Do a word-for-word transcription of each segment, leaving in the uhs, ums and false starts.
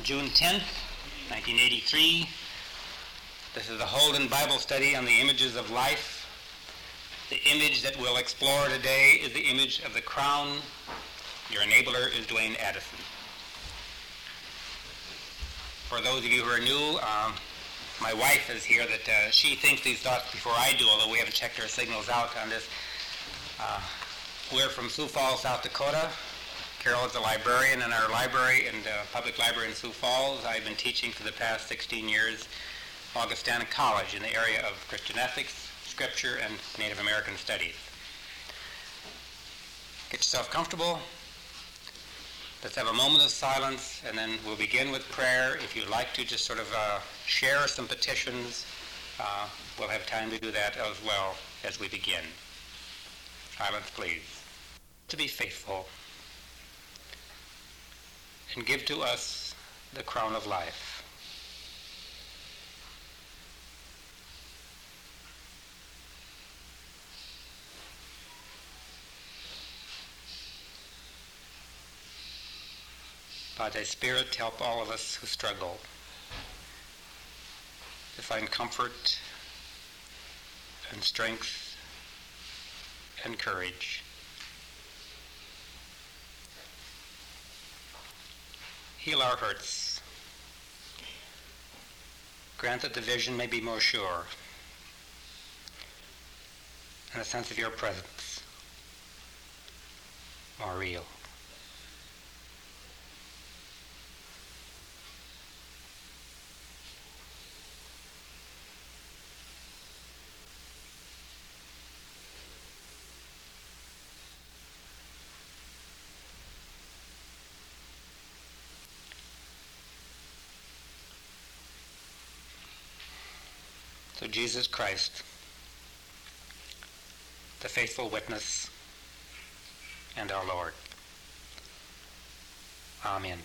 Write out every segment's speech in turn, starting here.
June tenth, nineteen eighty-three. This is the Holden Bible study on the images of life. The image that we'll explore today is the image of the crown. Your enabler is Dwayne Addison. For those of you who are new, um, my wife is here that uh, she thinks these thoughts before I do, although we haven't checked our signals out on this. Uh, we're from Sioux Falls, South Dakota. Carol is a librarian in our library and uh, public library in Sioux Falls. I've been teaching for the past sixteen years Augustana College in the area of Christian ethics, scripture, and Native American studies. Get yourself comfortable. Let's have a moment of silence, and then we'll begin with prayer. If you'd like to just sort of uh, share some petitions, uh, we'll have time to do that as well as we begin. Silence, please. To be faithful and give to us the crown of life. By thy Spirit, help all of us who struggle to find comfort and strength and courage. Heal our hurts. Grant that the vision may be more sure and a sense of your presence more real. So Jesus Christ, the faithful witness and our Lord. Amen.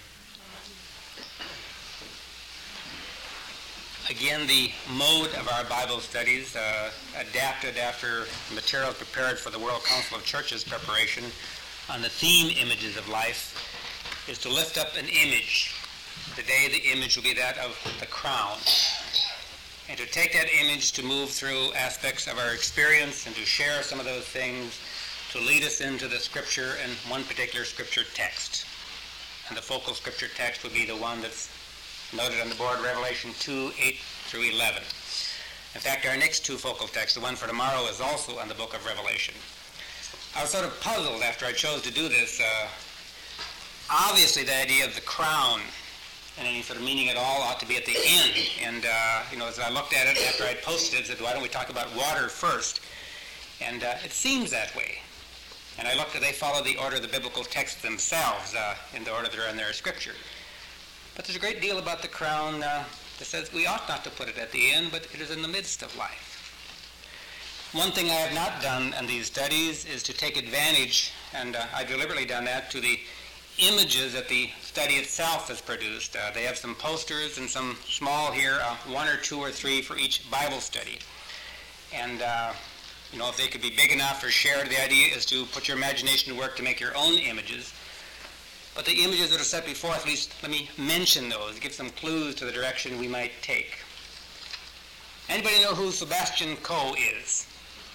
Again, the mode of our Bible studies, uh, adapted after materials prepared for the World Council of Churches preparation on the theme images of life, is to lift up an image. Today the image will be that of the crown. And to take that image to move through aspects of our experience and to share some of those things to lead us into the scripture and one particular scripture text. And the focal scripture text would be the one that's noted on the board, Revelation two, eight through eleven. In fact, our next two focal texts, the one for tomorrow, is also on the book of Revelation. I was sort of puzzled after I chose to do this. Uh, obviously, the idea of the crown and any sort of meaning at all ought to be at the end. And, uh, you know, as I looked at it after I posted it, I said, why don't we talk about water first? And uh, it seems that way. And I looked at, they follow the order of the biblical texts themselves uh, in the order they're in their scripture. But there's a great deal about the crown uh, that says we ought not to put it at the end, but it is in the midst of life. One thing I have not done in these studies is to take advantage, and uh, I've deliberately done that, to the images that the study itself has produced. Uh, they have some posters and some small here, uh, one or two or three for each Bible study. And, uh, you know, if they could be big enough or shared, the idea is to put your imagination to work to make your own images. But the images that are set before us, at least let me mention those, give some clues to the direction we might take. Anybody know who Sebastian Coe is?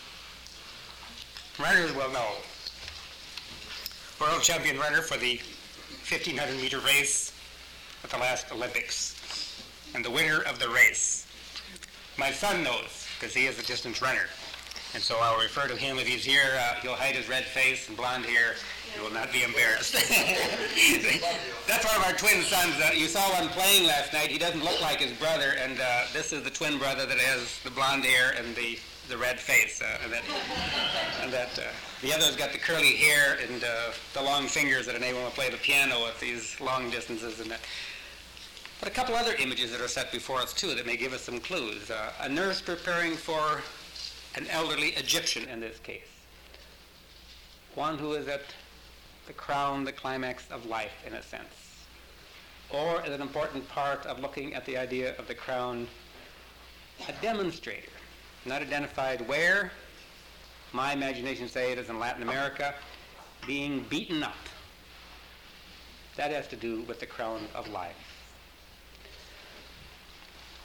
Runners will know. World champion runner for the fifteen hundred meter race at the last Olympics, and the winner of the race. My son knows, because he is a distance runner, and so I'll refer to him if he's here. Uh, he'll hide his red face and blonde hair. He will not be embarrassed. That's one of our twin sons. Uh, you saw one playing last night. He doesn't look like his brother, and uh, this is the twin brother that has the blonde hair and the the red face, uh, and that, and that uh, the other's got the curly hair and uh, the long fingers that enable him to play the piano at these long distances. And that. But a couple other images that are set before us too that may give us some clues. Uh, a nurse preparing for an elderly Egyptian in this case. One who is at the crown, the climax of life in a sense. Or as an important part of looking at the idea of the crown, a demonstrator. Not identified where. My imagination say it is in Latin America, being beaten up. That has to do with the crown of life.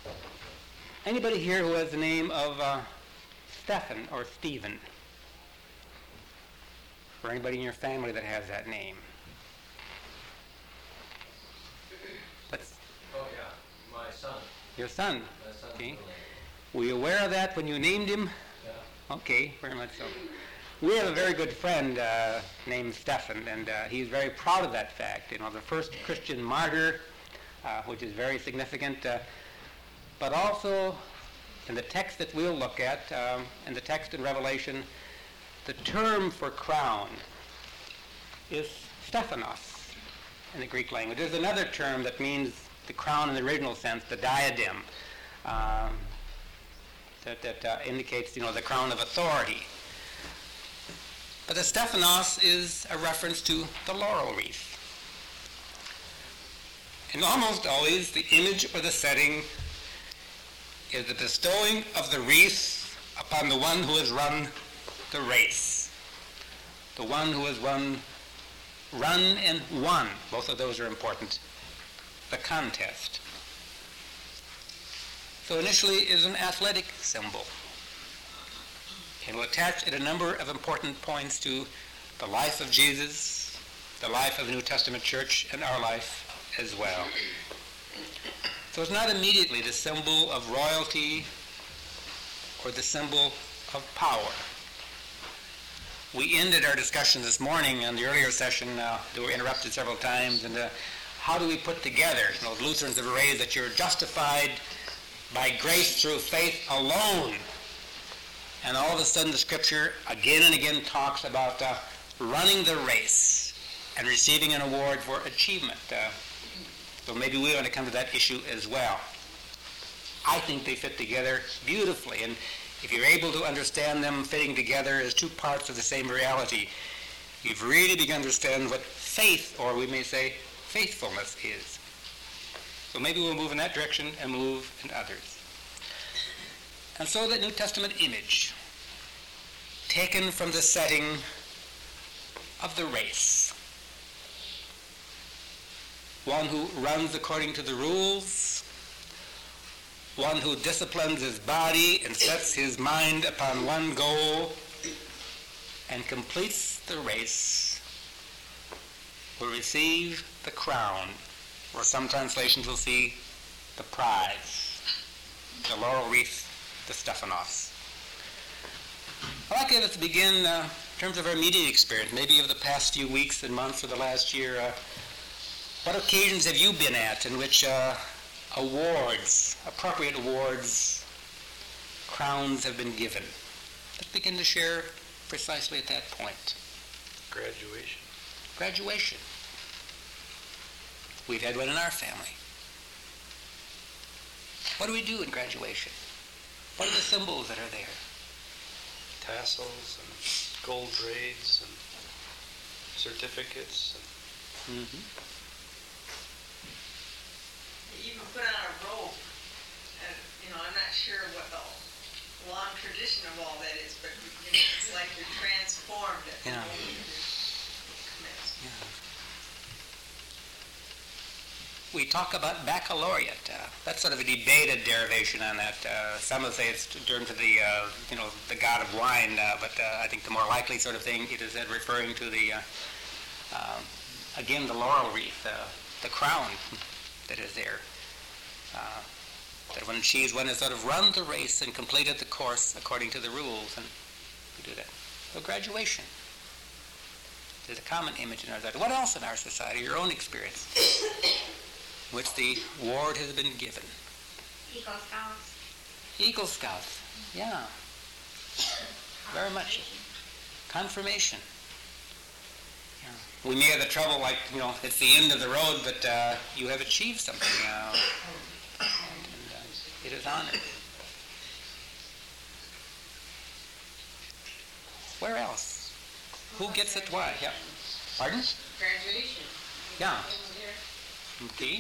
Anybody here who has the name of uh, Stephen or Stephen? Or anybody in your family that has that name? Let's, oh yeah, my son. Your son? My son. Okay. Were you aware of that when you named him? Yeah. Okay, very much so. We have a very good friend uh, named Stephen, and uh, he's very proud of that fact. You know, the first Christian martyr, uh, which is very significant. Uh, but also, in the text that we'll look at, um, in the text in Revelation, the term for crown is Stephanos in the Greek language. There's another term that means the crown in the original sense, the diadem, um, that, that uh, indicates, you know, the crown of authority. But the Stephanos is a reference to the laurel wreath. And almost always the image or the setting is the bestowing of the wreath upon the one who has run the race. The one who has won, run and won. Both of those are important. The contest. So initially it is an athletic symbol. It will attach at a number of important points to the life of Jesus, the life of the New Testament church, and our life as well. So it's not immediately the symbol of royalty or the symbol of power. We ended our discussion this morning in the earlier session. Uh, they were interrupted several times. And uh, how do we put together? You know, Lutherans have raised that you're justified by grace through faith alone. And all of a sudden the Scripture again and again talks about uh, running the race and receiving an award for achievement. Uh, so maybe we want to come to that issue as well. I think they fit together beautifully. And if you're able to understand them fitting together as two parts of the same reality, you've really begun to understand what faith, or we may say faithfulness, is. So maybe we'll move in that direction and move in others. And so the New Testament image, taken from the setting of the race. One who runs according to the rules, one who disciplines his body and sets his mind upon one goal and completes the race, will receive the crown, or some translations will see the prize, the laurel wreath, the Stephanos. I'd like us to begin uh, in terms of our immediate experience, maybe of the past few weeks and months or the last year. Uh, what occasions have you been at in which uh, awards, appropriate awards, crowns have been given? Let's begin to share precisely at that point. Graduation. Graduation. We've had one in our family. What do we do in graduation? What are the symbols that are there? Tassels and gold braids and certificates. And Mm-hmm. You even put on a robe, and you know, I'm not sure what the long tradition of all that is, but you know, it's like you're transformed at the Yeah. moment you commence. Yeah. We talk about baccalaureate. Uh, that's sort of a debated derivation on that. Uh, some will say it's turned to the, uh, you know, the god of wine, uh, but uh, I think the more likely sort of thing it is said referring to the, uh, uh, again, the laurel wreath, uh, the crown that is there. Uh, that when she is one has sort of run the race and completed the course according to the rules, and we do that. So graduation. There's a common image in our society. What else in our society, your own experience, in which the award has been given? Eagle Scouts. Eagle Scouts, yeah. Very much. Confirmation. Yeah. We may have the trouble, like, you know, it's the end of the road, but uh, you have achieved something. Uh, and, uh, it is honored. Where else? Who gets it why? Yeah. Pardon? Graduation. Yeah. Okay.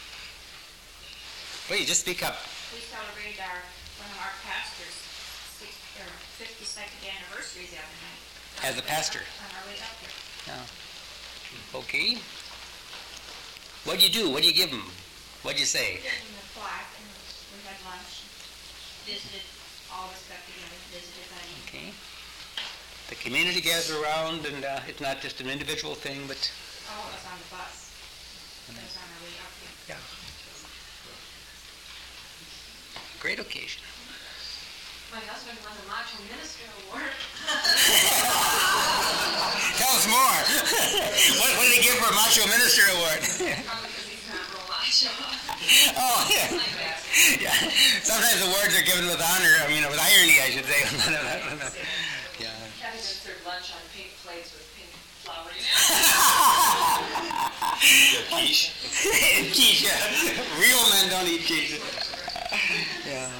Wait, just speak up. We celebrated our, one of our pastor's sixth, or fifty-second anniversary the other night. As a pastor? On our way up here. Yeah. Okay. What'd you do? What'd you give them? What'd you say? We gave them the plaque, and we had lunch, visited, all of us got together, visited that evening. Okay. The community gathers around, and uh, it's not just an individual thing, but All of us on the bus. It was on our way up here. yeah, great occasion. My husband won the Macho Minister Award. Tell us more. what, what did he give for a Macho Minister Award? Probably because he's not real macho. Oh, yeah. Like that. Yeah. Sometimes the awards are given with honor, I mean, with irony, I should say. Yeah. Having them serve lunch on pink plates with pink flowers. Quiche. Quiche, yeah. Real men don't eat quiche. Yeah.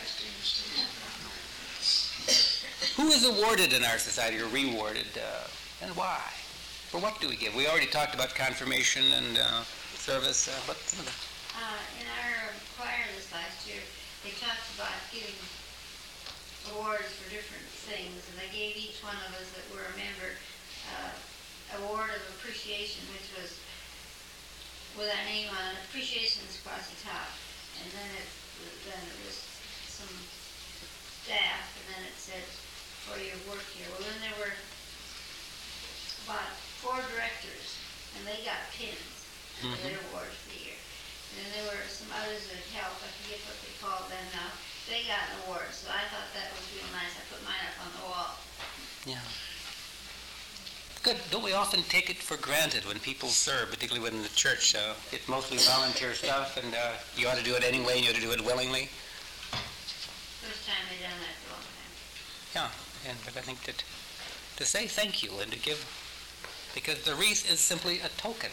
Who is awarded in our society or rewarded, uh, and why? For what do we give? We already talked about confirmation and uh, service, uh, but some of the... Uh, in our choir this last year, they talked about giving awards for different things, and they gave each one of us that were a member uh, award of appreciation, which was with our name on it, appreciation is across the top, and then it then it was some staff, and then it said for your work here. Well, then there were about four directors, and they got pins for their awards for the year. And then there were some others that helped, I forget what they called them now. They got an award, so I thought that was real nice. I put mine up on the wall. Yeah. Good. Don't we often take it for granted when people serve, particularly within the church? Uh, it's mostly volunteer stuff, and uh, you ought to do it anyway, and you ought to do it willingly. First time they done that for a long time. Yeah, and but I think that to say thank you and to give, because the wreath is simply a token.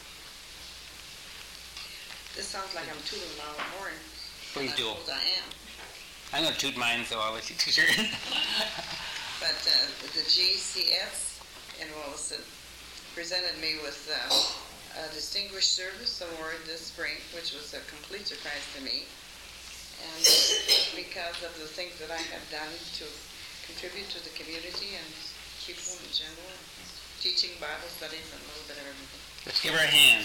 This sounds like I'm tooting my own horn. Please do. I am. I'm going to toot mine, so I'll let you toot yours. But uh, the G C S in Williston presented me with uh, a Distinguished Service Award this spring, which was a complete surprise to me. And because of the things that I have done to contribute to the community and people in general, teaching Bible studies and a little bit of everything. Let's give her a hand.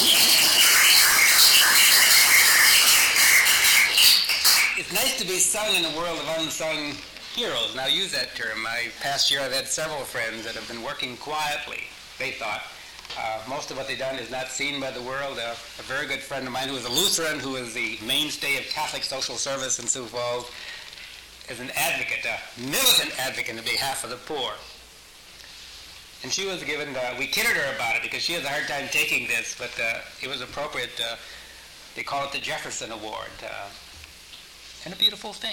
It's nice to be sung in a world of unsung heroes, and I'll use that term. I, past year I've had several friends that have been working quietly, they thought. Uh, most of what they've done is not seen by the world. Uh, a very good friend of mine who is a Lutheran, who is the mainstay of Catholic social service in Sioux Falls, is an advocate, a militant advocate on behalf of the poor. And she was given, uh, we kidded her about it because she has a hard time taking this, but uh, it was appropriate. Uh, they call it the Jefferson Award. Uh, and a beautiful thing.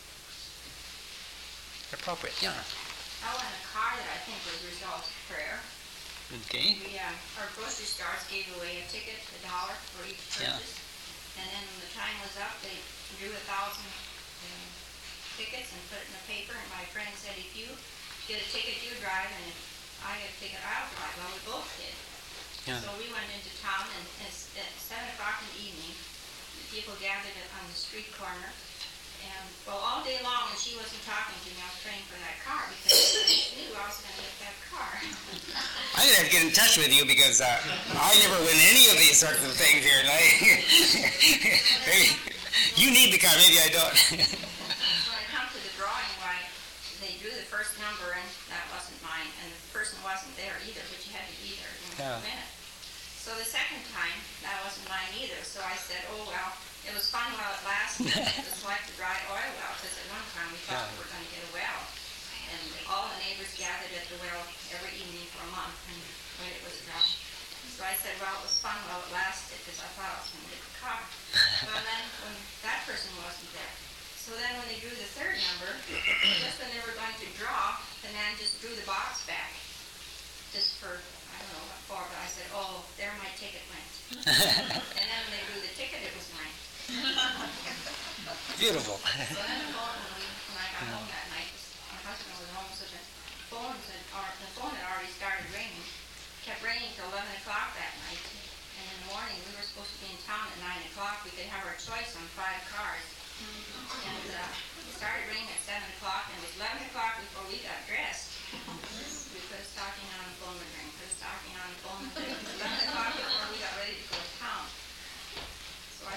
Appropriate, yeah. I won a car that I think was a result of prayer. Okay. We, uh, our grocery stores gave away a ticket, a dollar for each Yeah. purchase. And then when the time was up, they drew a thousand um, tickets and put it in the paper. And my friend said, if you get a ticket, you drive, and if I get a ticket, I'll drive. Well, we both did. Yeah. So we went into town, and it's at seven o'clock in the evening, the people gathered on the street corner. And, well, all day long, when she wasn't talking to me, I was praying for that car because I knew I was going to get that car. I'm going to have to get in touch with you because uh, I never win any of these sorts of things here. And I maybe you need the car, maybe I don't. When it comes to the drawing, why they drew the first number, and that wasn't mine, and the person wasn't there either, but you had to be there in Yeah. a minute. So the second time, that wasn't mine either, so I said, oh, well, it was fun while it lasted. It was like the dry oil well, because at one time we thought we were going to get a well. And all the neighbors gathered at the well every evening for a month and when it was dry. So I said, well, it was fun while it lasted, because I thought I was going to get the car. Well, then, when that person wasn't there. So then when they drew the third number, just when they were going to draw, the man just drew the box back. Just for, I don't know what for, but I said, oh, there my ticket went. And then when they drew the ticket, it was mine. Beautiful. So then the phone, when, we, when I got home that night, my husband was home, so the phone, had, or the phone had already started ringing. Kept ringing till eleven o'clock that night. And in the morning, we were supposed to be in town at nine o'clock. We could have our choice on five cars. And uh, it started ringing at seven o'clock, and it was eleven o'clock before we got dressed. We put a stocking on the phone and ring, put a stocking on the phone and ring. It was eleven o'clock before we got ready to go to town. So I think it was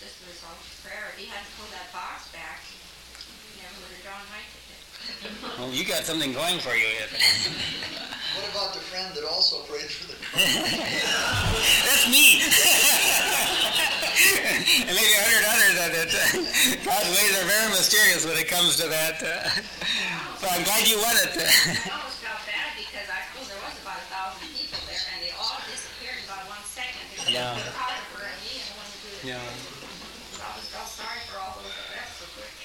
just the result of prayer. If he hadn't pulled that box back, he never would have drawn my ticket. Well, you got something going for you. What about the friend that also prayed for the car? That's me. And maybe a hundred others that it, uh, God's ways are very mysterious when it comes to that. Uh, so I'm glad you won it. I almost felt bad because I suppose there was about a thousand people there, and they all disappeared in about one second. Because Yeah. they were Oliver and me, and one of the Yeah. I always felt sorry for all those that left so quick.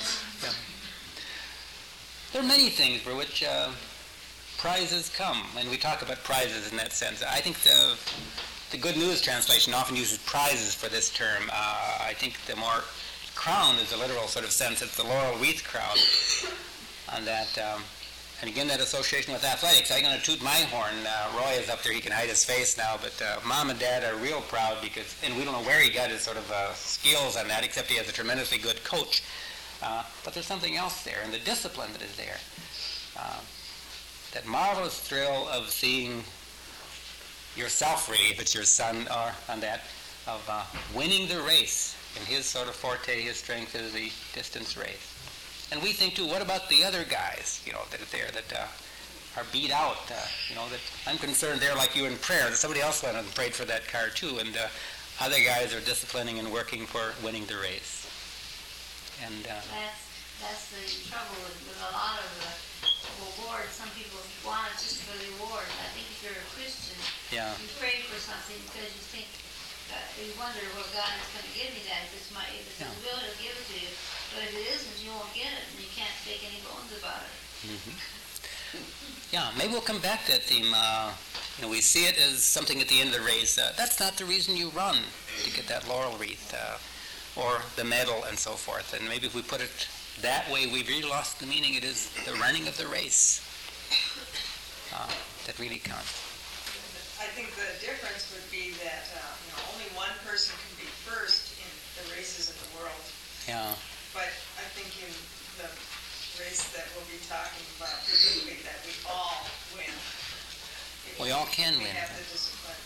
There are many things for which uh, prizes come, and we talk about prizes in that sense. I think the the Good News translation often uses prizes for this term. Uh, I think the more crown is a literal sort of sense. It's the laurel wreath crown. On that, um, and again, that association with athletics. I'm going to toot my horn. Uh, Roy is up there; he can hide his face now. But uh, Mom and Dad are real proud because, and we don't know where he got his sort of uh, skills on that, except he has a tremendously good coach. Uh, but there's something else there, and the discipline that is there. Uh, that marvelous thrill of seeing yourself, really, if it's your son or on that, of uh, winning the race. And his sort of forte, his strength is the distance race. And we think, too, what about the other guys, you know, that are there, that uh, are beat out? Uh, you know, that I'm concerned they're like you in prayer, that somebody else went and prayed for that car, too, and uh, other guys are disciplining and working for winning the race. And uh, That's, that's the trouble with, with a lot of the awards. Some people want it just for the award. I think if you're a Christian, yeah, you pray for something because you think, uh, you wonder, well, God is going to give me that. If it's my, if it's Yeah. His will, He'll give it to you. But if it isn't, you won't get it, and you can't make any bones about it. mm-hmm. Yeah, maybe we'll come back to that theme. Uh, you know, we see it as something at the end of the race. Uh, that's not the reason you run, to get that laurel wreath. Uh, or the medal and so forth. And maybe if we put it that way, we've really lost the meaning. It is the running of the race uh, that really counts. I think the difference would be that, uh, you know, only one person can be first in the races in the world. Yeah, But I think in the race that we'll be talking about, particularly that we all win. If we all can we win. have the discipline.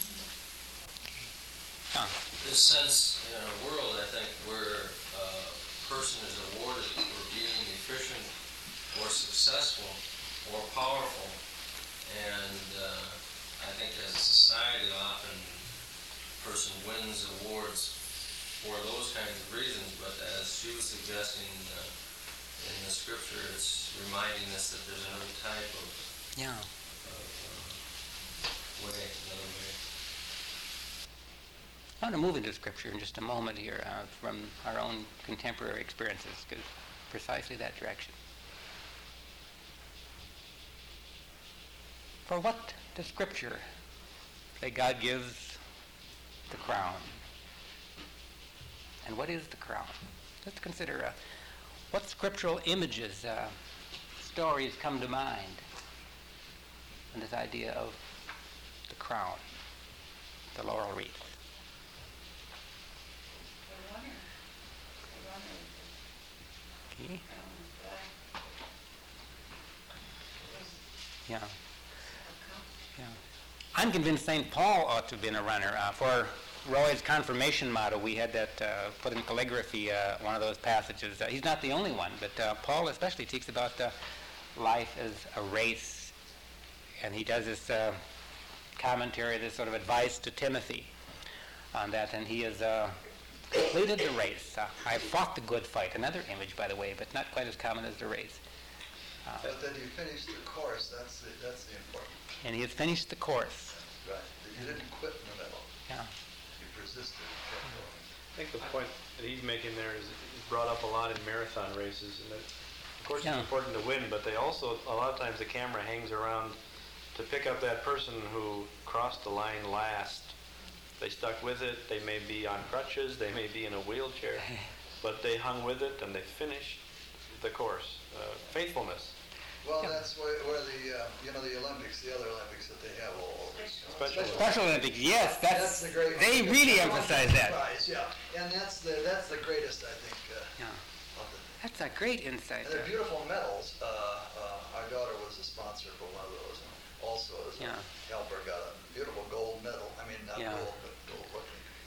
yeah, This sense in our world, I think, where a person is awarded for being efficient or successful or powerful, and uh, I think as a society often a person wins awards for those kinds of reasons, but as she was suggesting uh, in the scripture, it's reminding us that there's another type of, yeah. of uh, way, another way. I want to move into Scripture in just a moment here uh, from our own contemporary experiences, because precisely that direction. For what does Scripture say God gives the crown? And what is the crown? Let's consider uh, what scriptural images, uh, stories come to mind in this idea of the crown, the laurel wreath. Okay. Yeah. Yeah. I'm convinced Saint Paul ought to have been a runner. Uh, for Roy's confirmation motto, we had that uh, put in calligraphy, uh, one of those passages. Uh, he's not the only one, but uh, Paul especially speaks about uh, life as a race. And he does this uh, commentary, this sort of advice to Timothy on that, and he has uh, completed the race. Uh, I fought the good fight. Another image, by the way, but not quite as common as the race. Uh, But then you finished the course, that's the, that's the important. and he has finished the course. Right, that you didn't quit in the middle. Yeah. You persisted and kept going. I think the point that he's making there is is brought up a lot in marathon races, and that, of course, Yeah. it's important to win, but they also, a lot of times the camera hangs around to pick up that person who crossed the line last. They stuck with it, they may be on crutches, they may be in a wheelchair, but they hung with it and they finished the course. Uh, faithfulness. Well, Yeah. that's where, where the, uh, you know, the Olympics, the other Olympics that they have all over. Special Special Olympics, yes, that's, the great. they really emphasize that. Prize, yeah, and that's the, that's the greatest, I think, uh, Yeah. of the, That's a great insight. and they're beautiful medals. Uh, uh, our daughter was a sponsor for one of those, and also as Yeah. a helper got a beautiful gold medal. I mean, not Yeah. gold, but gold looking.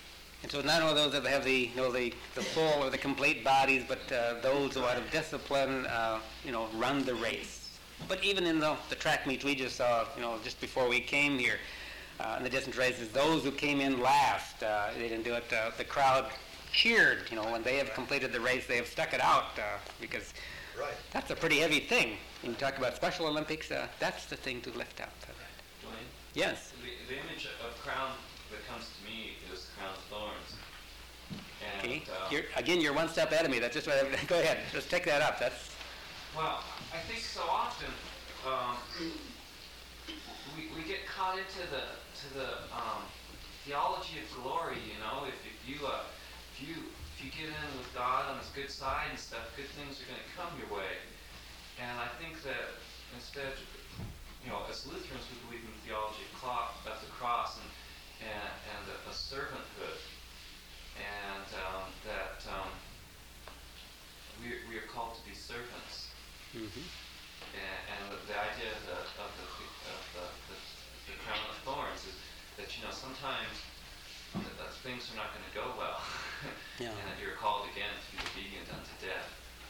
And so not only those that have the, you know, the, the full or the complete bodies, but uh, those who out of discipline, uh, you know, run the race. But even in the, the track meets we just saw, you know, just before we came here, uh, in the distance races, those who came in last, uh, they didn't do it, uh, the crowd cheered, you know, when they have completed the race, they have stuck it out, uh, because Right. that's a pretty heavy thing. When you talk about Special Olympics, uh, that's the thing to lift up. Dwayne? Yes. The, the image of crown that comes to me is crown of thorns. And, Okay. uh, You're, again, you're one step ahead of me. That's just what I, go ahead. Just take that up. That's well, I think so often um, we, we get caught into the to the um, theology of glory. You know, if, if you uh, if you if you get in with God on His good side and stuff, good things are going to come your way. And I think that instead, you know, as Lutherans, we believe in the theology of, clock, of the cross and and, and a, a servanthood, and um, that um, we we are called to be servants. mm-hmm. And, and the, the idea of the of the of the, the, the crown of thorns is that, you know, sometimes that, that things are not going to go well, Yeah. and that you're called again to be obedient unto death.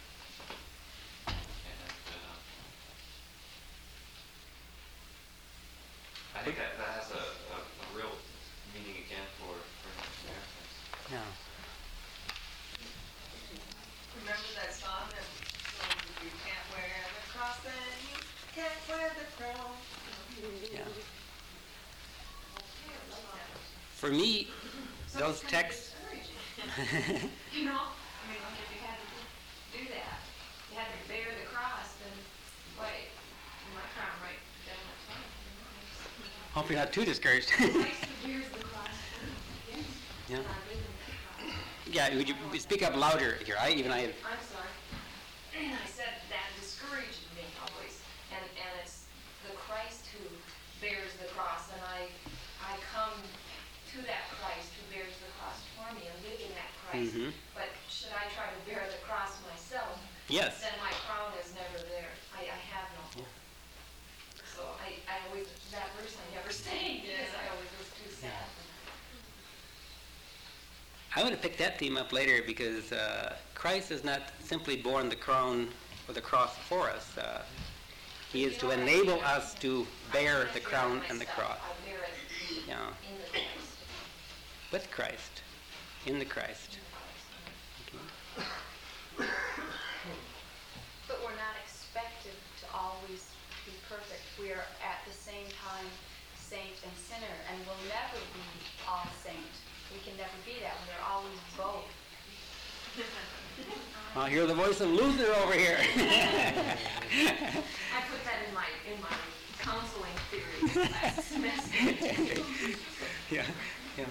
And uh, I think that, that has a, a, a real meaning again for for Americans. Yeah. Remember that song that says if you can't wear the cross, then you can't wear the crown? Yeah. For me, those texts. You know, I mean, like if you had to do that, you had to bear the cross, then, wait, my crown right down that front. Hope you're not too discouraged. Christ who bears the cross, yes, Yeah. and I live in that cross. Yeah. Would you speak up louder here? I even I. I'm sorry. And I said that discouraged me always, and, and it's the Christ who bears the cross, and I, I come to that Christ who bears the cross for me and live in that Christ. Mm-hmm. But should I try to bear the cross myself, Yes. then my crown is never there. I, I have no hope. So I, I always, that verse I never stayed because I always was too sad. I'm going to pick that theme up later because uh, Christ has not simply borne the crown or the cross for us. Uh, he is to enable us to bear the crown and the cross. I bear it Yeah. in the Christ. With Christ, in the Christ. Okay. But we're not expected to always be perfect. We are at the same time saint and sinner, and we'll never be all saint. We can never be that. We're always both. I'll hear the voice of Luther over here. I put that in my in my counseling theory last semester. Yeah, yeah.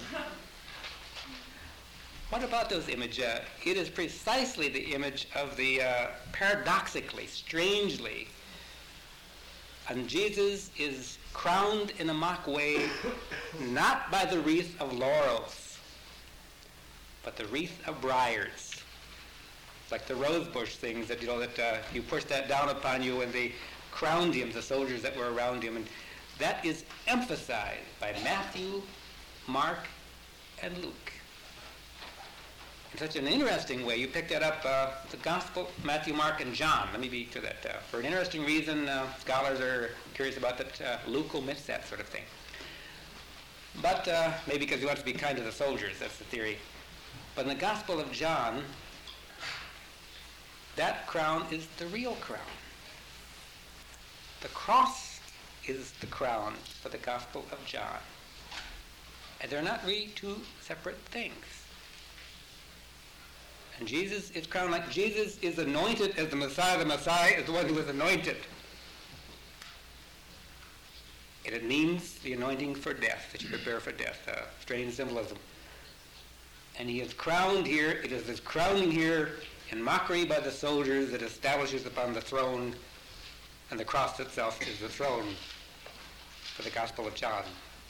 What about those images? Uh, it is precisely the image of the, uh, paradoxically, strangely, and Jesus is crowned in a mock way, not by the wreath of laurels, but the wreath of briars. It's like the rose bush things that, you know, that uh, you push that down upon you, and they crowned him, the soldiers that were around him. And that is emphasized by Matthew, Mark, and Luke. In such an interesting way, you pick that up, uh, the Gospel, Matthew, Mark, and John. Let me be to that. Uh, for an interesting reason, uh, scholars are curious about that. Uh, Luke omits that sort of thing. But uh, maybe because he wants to be kind to the soldiers, that's the theory. But in the Gospel of John, that crown is the real crown. The cross is the crown for the Gospel of John. And they're not really two separate things. And Jesus is crowned like Jesus is anointed as the Messiah. The Messiah is the one who is anointed. And it means the anointing for death, that you prepare for death. Uh, strange symbolism. And he is crowned here. It is this crowning here in mockery by the soldiers that establishes upon the throne, and the cross itself is the throne for the Gospel of John.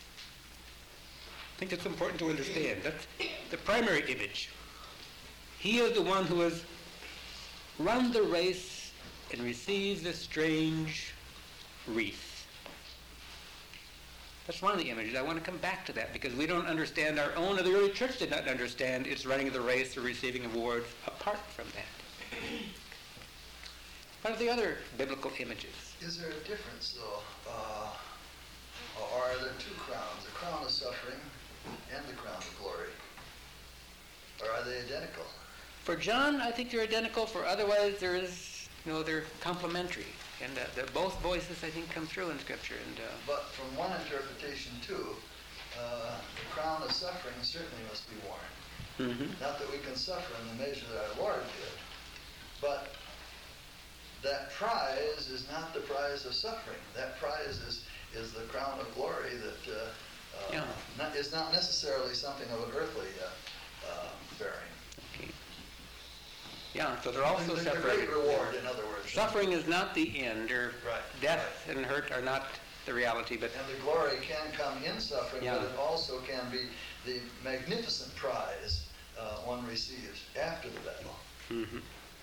I think it's important to understand. That's the primary image. He is the one who has run the race and receives this strange wreath. That's one of the images. I want to come back to that because we don't understand our own, or the early church did not understand its running of the race or receiving awards apart from that. What are the other biblical images? Is there a difference, though? Uh, or are there two crowns, the crown of suffering and the crown of glory? Or are they identical? For John, I think they're identical. For otherwise, there is, you know, they're complementary. And uh, they're both voices, I think, come through in Scripture. And uh, But from one interpretation, too, uh, the crown of suffering certainly must be worn. mm-hmm. Not that we can suffer in the measure that our Lord did, but that prize is not the prize of suffering. That prize is, is the crown of glory that uh, uh, yeah. not, is not necessarily something of an earthly uh, uh, bearing. Okay. Yeah, so they're also The separated. great reward, in other words. Suffering is not the end, or Right, death and hurt are not the reality, but And the glory can come in suffering, Yeah. but it also can be the magnificent prize uh, one receives after the battle. mm-hmm.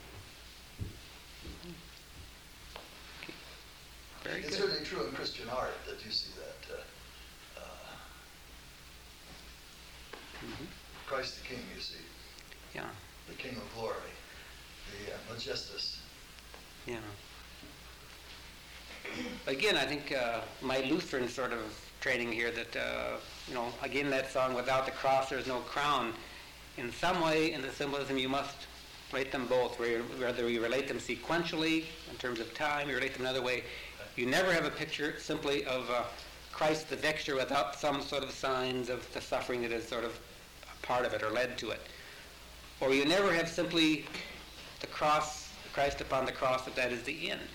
Okay. Very It's good. certainly true in Christian art that you see that. Uh, uh, Mm-hmm. Christ the King, you see, Yeah, the King of glory, the uh, Majestus. yeah. Again, I think uh, my Lutheran sort of training here that, uh, you know, again, that song, without the cross there's no crown. In some way, in the symbolism, you must relate them both, whether you relate them sequentially in terms of time, you relate them another way. You never have a picture simply of uh, Christ the victor without some sort of signs of the suffering that is sort of a part of it or led to it. Or you never have simply the cross, Christ upon the cross, that that is the end.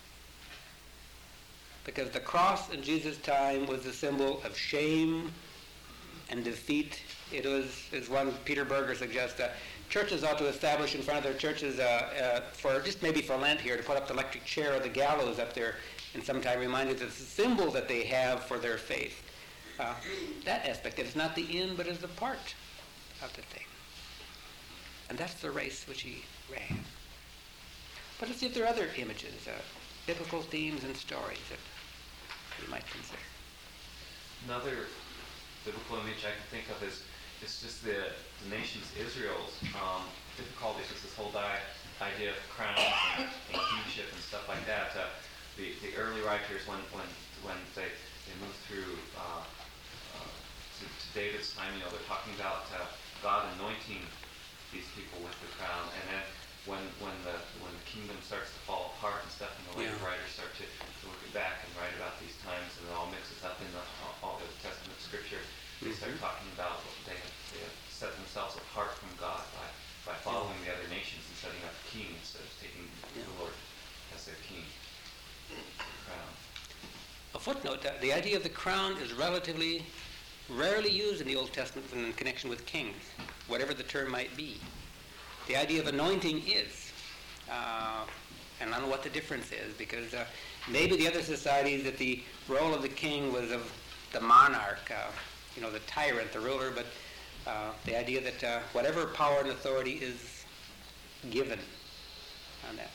Because the cross in Jesus' time was a symbol of shame and defeat. It was, as one Peter Berger suggests, uh, churches ought to establish in front of their churches, uh, uh, for just maybe for Lent here, to put up the electric chair or the gallows up there, and sometime reminded that it's a symbol that they have for their faith. Uh, that aspect, it's not the end, but is a part of the thing. And that's the race which he ran. But let's see if there are other images, uh, biblical themes and stories that we might consider. Another biblical image I can think of is is just the, the nation's Israel's um, difficulties with this whole di- idea of crowns and, and kingship and stuff like that. Uh, the, the early writers, when when when they, they moved through uh, uh, to, to David's time, you know, they're talking about uh, God anointing these people with the crown, and then when when the when the kingdom starts to fall apart and stuff, and the later Yeah. writers start to, to look back and write about these times, and it all mixes up in the all the Testament scripture. They start Mhm. talking about what they have, they have set themselves apart from God by by following the other nations and setting up a king instead of taking Yeah. the Lord as their king. Crown. A footnote, that the idea of the crown is relatively rarely used in the Old Testament in connection with kings, whatever the term might be. The idea of anointing is, uh, and I don't know what the difference is, because uh, maybe the other societies that the role of the king was of the monarch, uh, you know, the tyrant, the ruler, but uh, the idea that uh, whatever power and authority is given on that.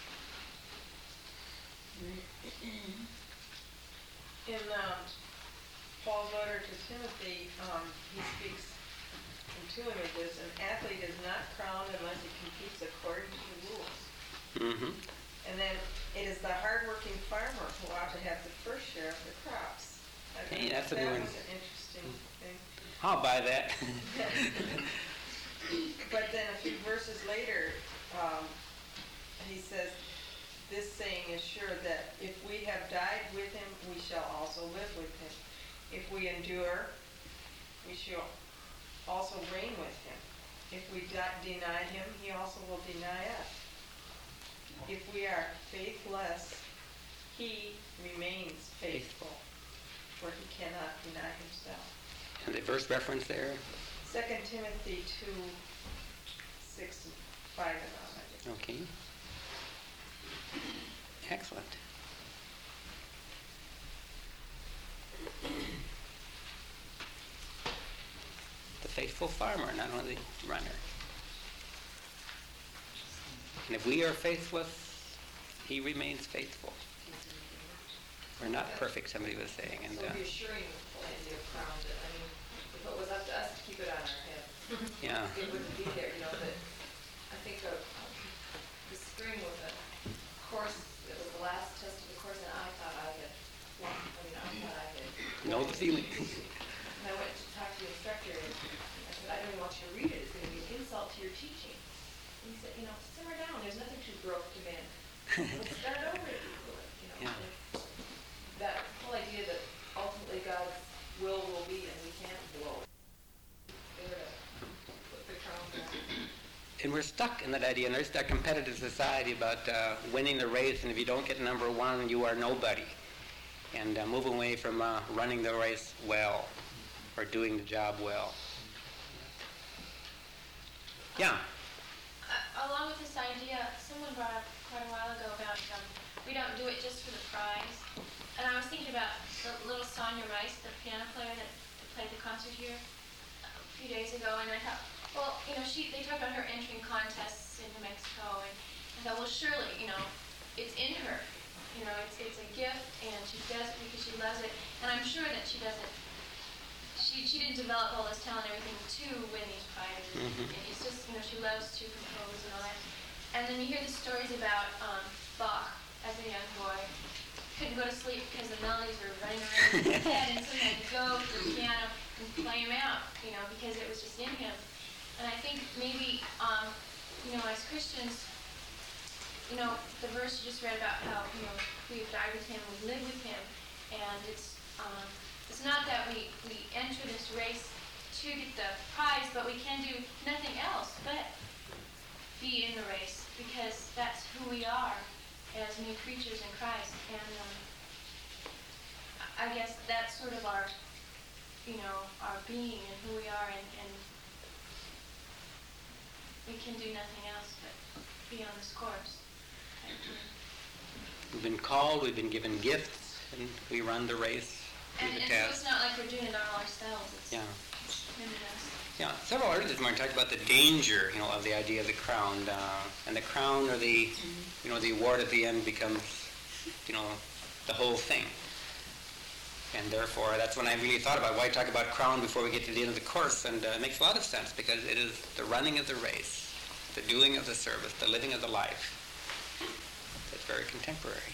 In um, Paul's letter to Timothy, um, he speaks in two images. An athlete is not crowned unless he competes according to the rules. Mm-hmm. And then it is the hardworking farmer who ought to have the first share of the crops. I Hey, thought that's a that new one. was an interesting thing. I'll buy that. But then a few verses later, um, he says, this saying is sure that if we have died with him, we shall also live with him. If we endure, we shall also reign with him. If we de- deny him, he also will deny us. If we are faithless, he remains faithful, for he cannot deny himself. And the verse reference there? Second Timothy two, six, and five and on, I think. Okay. Excellent. The faithful farmer, not only the runner. And if we are faithless, he remains faithful. We're not perfect, somebody was saying. And So uh, reassuring idea of crown, that, I mean, if it was up to us to keep it on our head, yeah. it wouldn't be there, you know, but I think of um, the spring with the course, it was the last test of the course, and I thought I had, well, I mean, I thought I had. Know the feeling. And I went to talk to the instructor, and I said, I don't even want you to read it, it's going to be an insult to your teaching. And he said, you know, simmer down, there's nothing too broke to mend. Let's start over if you could, you know. Yeah. And that whole idea that ultimately God's will will be, and we can't blow. There to put the crown back. And we're stuck in that idea, and there's that competitive society about uh, winning the race, and if you don't get number one, you are nobody. And uh, move away from uh, running the race well, or doing the job well. Yeah? Uh, along with this idea, someone brought up quite a while ago about um, we don't do it just for the prize. And I was thinking about the little Sonia Rice, the piano player that played the concert here a few days ago, and I thought, well, you know, she they talked about her entering contests in New Mexico, and I thought, well, surely, you know, it's in her. You know, it's it's a gift, and she does it because she loves it. And I'm sure that she doesn't. She she didn't develop all this talent and everything to win these prizes. Mm-hmm. It's just, you know, she loves to compose and all that. And then you hear the stories about um, Bach as a young boy. Couldn't go to sleep because the melodies were running around in his head, and so he had to go to the piano and play them out, you know, because it was just in him. And I think maybe, um, you know, as Christians, you know, the verse you just read about how, you know, we have died with him, we live with him, and it's um, it's not that we, we enter this race to get the prize, but we can do nothing else but be in the race, because that's who we are as new creatures in Christ. And um, I guess that's sort of our, you know, our being and who we are, and, and we can do nothing else but be on this course. We've been called, we've been given gifts, and we run the race through And, the and so task. it's not like we're doing it all ourselves. It's Yeah. him and us. Yeah, several others this morning talked about the danger, you know, of the idea of the crown, uh, and the crown or the, you know, the award at the end becomes, you know, the whole thing. And therefore, that's when I really thought about why talk about crown before we get to the end of the course, and uh, it makes a lot of sense because it is the running of the race, the doing of the service, the living of the life. That's very contemporary.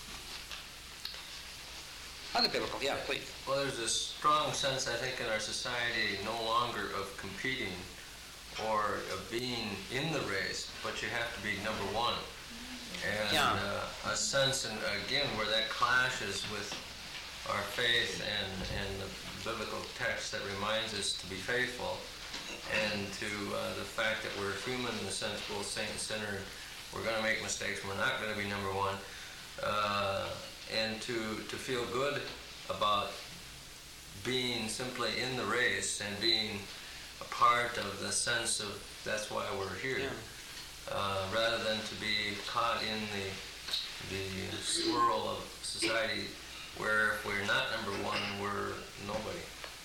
Other biblical, yeah, please. Well, there's a strong sense, I think, in our society no longer of competing or of being in the race, but you have to be number one. And Yeah. uh, a sense, and again, where that clashes with our faith and, and the biblical text that reminds us to be faithful, and to uh, the fact that we're human in the sense, both saint and sinner, we're going to make mistakes, we're not going to be number one. Uh, and to, to feel good about being simply in the race and being a part of the sense of that's why we're here, Yeah. uh, rather than to be caught in the the swirl of society where if we're not number one, we're nobody.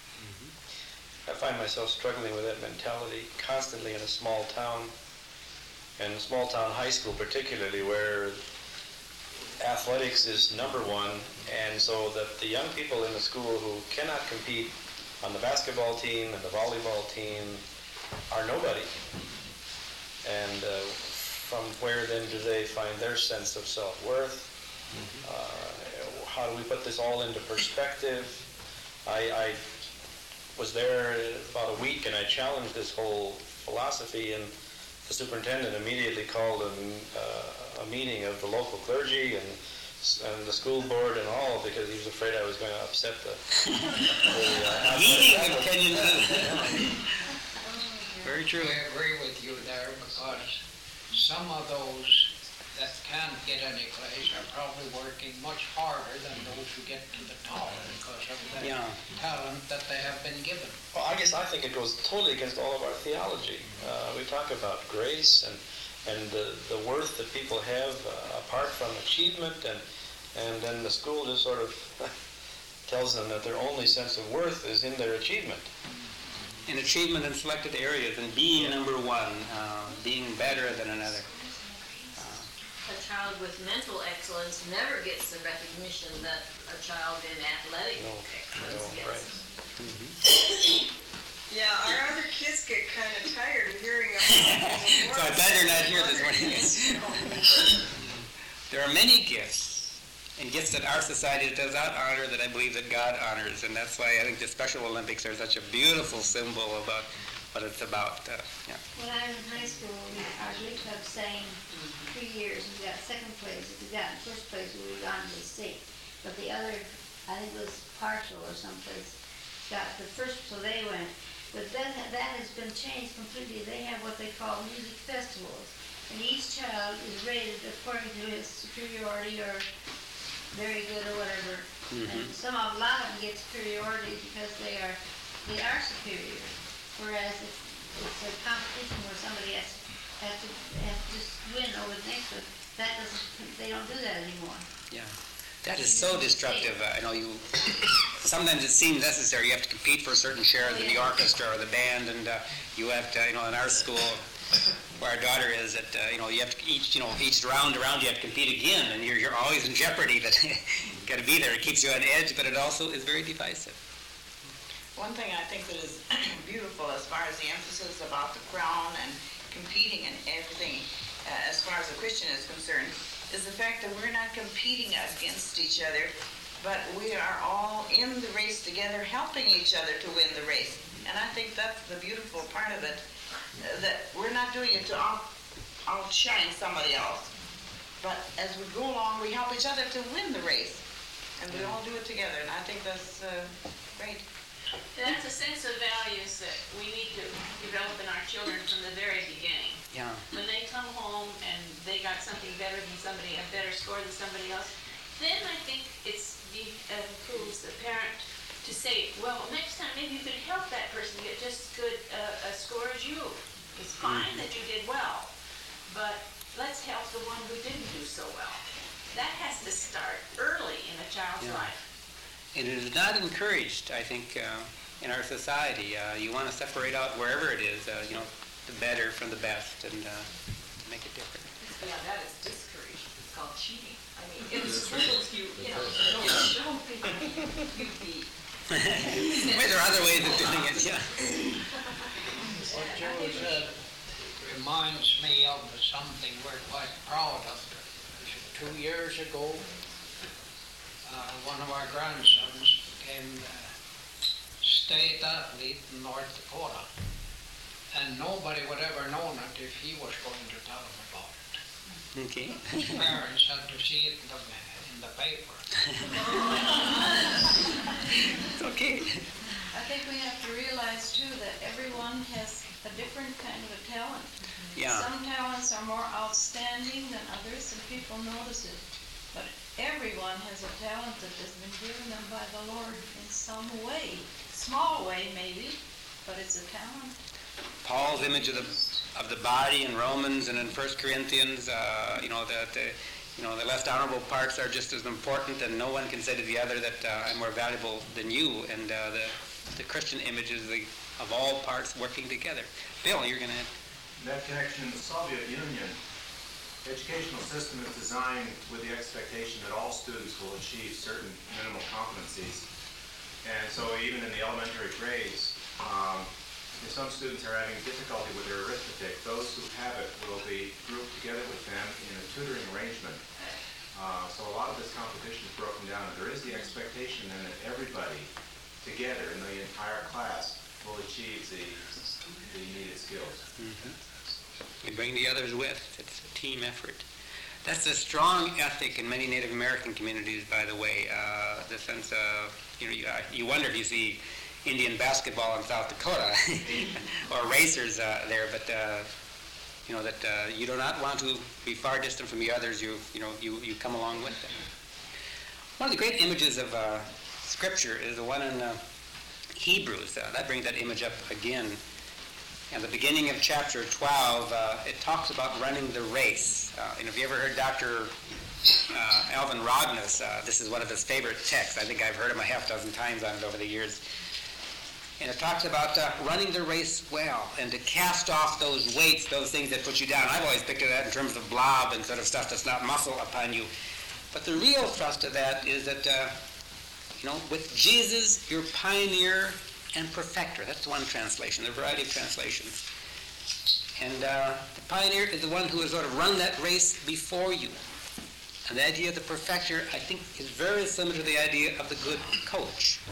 I find myself struggling with that mentality constantly in a small town, and a small town high school particularly, where athletics is number one, and so that the young people in the school who cannot compete on the basketball team and the volleyball team are nobody. And uh, from where then do they find their sense of self-worth? Mm-hmm. Uh, how do we put this all into perspective? I, I was there about a week and I challenged this whole philosophy, and the superintendent immediately called a, uh, a meeting of the local clergy and, and the school board and all, because he was afraid I was going to upset the... the uh, Meeting opinions. Very true. I agree with you there, because some of those that can't get any place are probably working much harder than those who get to the top because of the Yeah. talent that they have been given. Well, I guess I think it goes totally against all of our theology. Uh, we talk about grace and and the, the worth that people have uh, apart from achievement, and and then the school just sort of tells them that their only sense of worth is in their achievement. In achievement in selected areas, and being number one, uh, being better than another. Uh, a child with mental excellence never gets the recognition that a child in athletic excellence gets. Yeah, our other kids get kind of tired of hearing about it. So I bet they're not here this morning. There are many gifts, and gifts that our society does not honor that I believe that God honors, and that's why I think the Special Olympics are such a beautiful symbol about what it's about. Uh, yeah. When I was in high school, we, our glee club sang three years, and we got second place. If we got in first place, we would have gone to the state. But the other, I think it was Partial or someplace, got the first, so they went. But that, that has been changed completely. They have what they call music festivals. And each child is rated according to his superiority or very good or whatever. Mm-hmm. And some of, a lot of them get superiority because they are, they are superior. Whereas if it's a competition where somebody has, has to, has to just win over the next one, that doesn't, they don't do that anymore. Yeah. That is so destructive. Uh, I know you, sometimes it seems necessary. You have to compete for a certain share in the orchestra or the band, and uh, you have to, you know, in our school, where our daughter is, that, uh, you know, you have to, each, you know, each round around you have to compete again, and you're, you're always in jeopardy that you got to be there. It keeps you on edge, but it also is very divisive. One thing I think that is beautiful as far as the emphasis about the crown and competing and everything, uh, as far as a Christian is concerned, is the fact that we're not competing against each other, but we are all in the race together, helping each other to win the race. And I think that's the beautiful part of it, uh, that we're not doing it to out, outshine somebody else, but as we go along, we help each other to win the race, and we all do it together, and I think that's uh, great. That's a sense of values that we need to develop in our children from the very beginning. Yeah. When they come home and they got something better than somebody, a better score than somebody else, then I think it's uh, behooves the parent to say, well, next time maybe you could help that person get just as good uh, a score as you. It's fine mm-hmm. that you did well, but let's help the one who didn't do so well. That has to start early in a child's yeah. life. And it is not encouraged, I think, uh, in our society. Uh, you want to separate out wherever it is, uh, you know, the better from the best, and uh, make it different. Yeah, that is discouraged. It's called cheating. I mean, in the schools, you, you know, don't, don't think you beat. Well, there are other ways of doing it, yeah. What Joe said reminds me of something we're quite proud of. Two years ago, Uh, one of our grandsons became uh, state athlete in North Dakota, and nobody would ever known it if he was going to tell them about it. Okay. His parents had to see it in the, in the paper. It's okay. I think we have to realize too that everyone has a different kind of a talent. Yeah. Some talents are more outstanding than others, and people notice it. But everyone has a talent that has been given them by the Lord in some way. Small way, maybe, but it's a talent. Paul's image of the of the body in Romans and in First Corinthians, uh, you know, that the, you know, the less honorable parts are just as important, and no one can say to the other that uh, I'm more valuable than you. And uh, the the Christian image is the, of all parts working together. Bill, you're going to... That connection in the Soviet Union, educational system is designed with the expectation that all students will achieve certain minimal competencies. And so even in the elementary grades, um, if some students are having difficulty with their arithmetic, those who have it will be grouped together with them in a tutoring arrangement. Uh, so a lot of this competition is broken down, and there is the expectation then that everybody together in the entire class will achieve the, the needed skills. Mm-hmm. You bring the others with. It's a team effort. That's a strong ethic in many Native American communities, by the way. Uh, the sense of, you know, you, uh, you wonder if you see Indian basketball in South Dakota or racers uh, there, but uh, you know that uh, you do not want to be far distant from the others. You, you know, you, you come along with them. One of the great images of uh, Scripture is the one in uh, Hebrews. Uh, that brings that image up again. At the beginning of chapter twelve, uh, it talks about running the race. Uh, and if you ever heard Doctor Uh, Alvin Rognus, uh, this is one of his favorite texts. I think I've heard him a half dozen times on it over the years. And it talks about uh, running the race well and to cast off those weights, those things that put you down. I've always picked of that in terms of blob and sort of stuff that's not muscle upon you. But the real thrust of that is that, uh, you know, with Jesus, you're pioneer and perfecter. That's one translation, a variety of translations. And uh, the pioneer is the one who has sort of run that race before you. And the idea of the perfecter, I think, is very similar to the idea of the good coach.